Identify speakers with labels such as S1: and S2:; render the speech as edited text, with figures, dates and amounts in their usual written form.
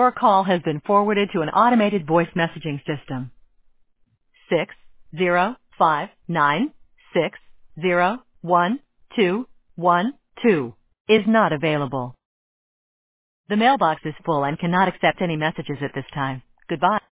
S1: Your call has been forwarded to an automated voice messaging system. 60596011212 is not available. The mailbox is full and cannot accept any messages at this time. Goodbye.